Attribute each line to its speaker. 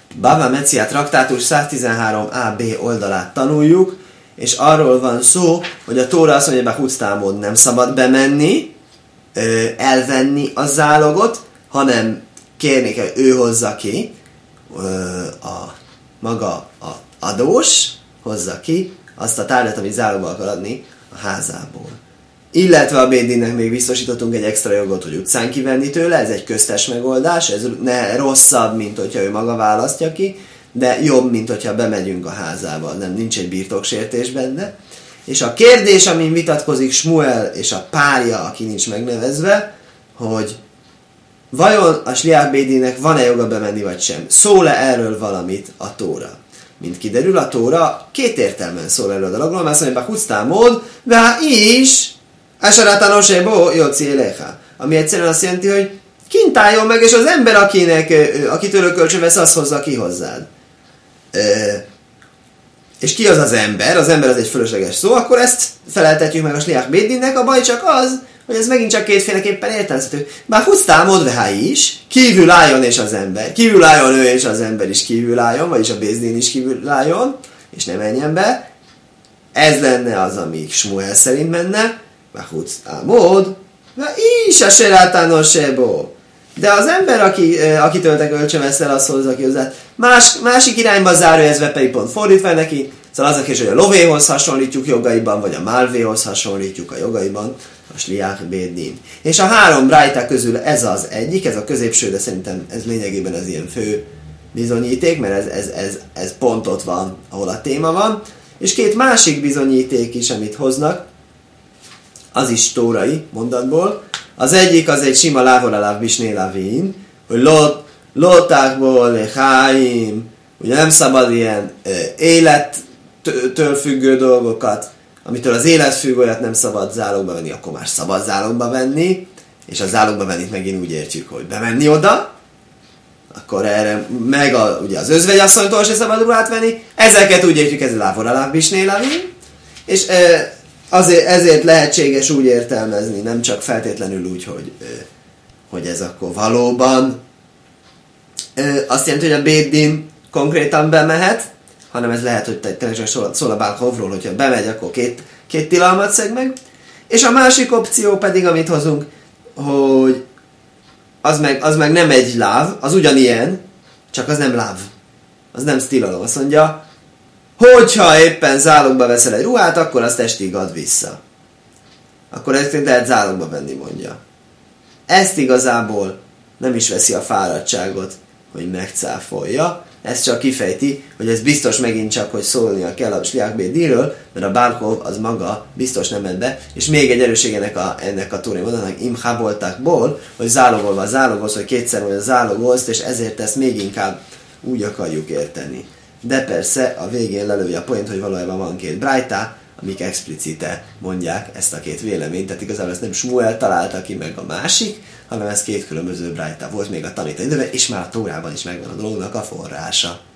Speaker 1: Bava Metzia traktátus 113a-b oldalát tanuljuk, és arról van szó, hogy a Tóra azt mondja, hogy Huctámod nem szabad bemenni, elvenni a zálogot, hanem kérni kell, ő hozza ki, maga a adós hozza ki azt a tárgyat, amit zálogba akar adni a házából. Illetve a Bédinnek még biztosítottunk egy extra jogot, hogy utcán kivenni tőle, ez egy köztes megoldás, ez rosszabb, mint hogyha ő maga választja ki, de jobb, mint hogyha bemegyünk a házába, nincs egy birtoksértés benne. És a kérdés, amin vitatkozik Smuel és a párja, aki nincs megnevezve, hogy vajon a Sliach Bédinnek van-e joga bemenni, vagy sem? Szól-e erről valamit a Tóra? Mint kiderül, a Tóra két értelmen szól erről a dologról, mert azt mondja, hogy Huctámod, de is, Esarátanosébó, Jóci Élecha. Ami egyszerűen azt jelenti, hogy kint álljon meg, és az ember, akitől kölcsön vesz, azt hozza ki hozzád. És ki az az ember? Az ember az egy fölösleges szó, akkor ezt feleltetjük meg a Sliach Bédinnek, a baj csak az, hogy ez megint csak kétféleképpen értelmezhető. Bár Huctámod vehá is, kívül álljon és az ember. Kívül álljon ő és az ember is kívül álljon, vagyis a Bézdin is kívül álljon, és ne menjen be. Ez lenne az, ami Smuel szerint menne. Bár Huctámod vehá is a Serátánosébó. De az ember, akitől te kölcsön veszel, az hozza ki hozzá. Másik irányba zárójezve pedig pont fordítva neki. Szóval az a kérdés, hogy a lovéhoz hasonlítjuk jogaiban, vagy a málvéhoz hasonlítjuk a jogaiban, a Sliach Bédin. És a három brájták közül ez az egyik, ez a középső, de szerintem ez lényegében az ilyen fő bizonyíték, mert ez pont ott van, ahol a téma van. És két másik bizonyíték is, amit hoznak, az is tórai mondatból. Az egyik az egy sima lávoraláv bisnélavin, hogy lotákból leháim, ugye nem szabad ilyen élettől függő dolgokat, amitől az élet függ, olyat nem szabad zálogba venni, akkor már szabad zálogba venni, és a zálogba venni megint úgy értjük, hogy bemenni oda, akkor erre meg ugye az özvegyasszonytól se szabad ruhát venni, ezeket úgy értjük, ez lávoraláv bisnélavin, és ezért lehetséges úgy értelmezni, nem csak feltétlenül úgy, hogy ez akkor valóban azt jelenti, hogy a Bédin konkrétan bemehet, hanem ez lehet, hogy tényleg szól a Bálkovról, hogyha bemegy, akkor két tilalmat szeg meg. És a másik opció pedig, amit hozunk, hogy az meg nem egy láv, az ugyanilyen, csak az nem láv. Az nem tilalom. Azt mondja, hogyha éppen zálogba veszel egy ruhát, akkor azt estig add vissza. Akkor ezt lehet zálogba venni, mondja. Ezt igazából nem is veszi a fáradtságot, hogy megcáfolja. Ez csak kifejti, hogy ez biztos megint csak, hogy szólnia kell a Sliach Bédinről, mert a Bálkov az maga biztos nem ment be. És még egy erősség ennek a tórai mondanak, imháboltakból, hogy zálogolva zálogolsz, hogy kétszer vagy zálogolsz, és ezért ezt még inkább úgy akarjuk érteni. De persze a végén lelője a point, hogy valójában van két brájtá, amik explicite mondják ezt a két véleményt, tehát igazából ezt nem Smuel találta ki meg a másik, hanem ez két különböző brájtá volt még a tanítói időben, és már a Tórában is megvan a dolognak a forrása.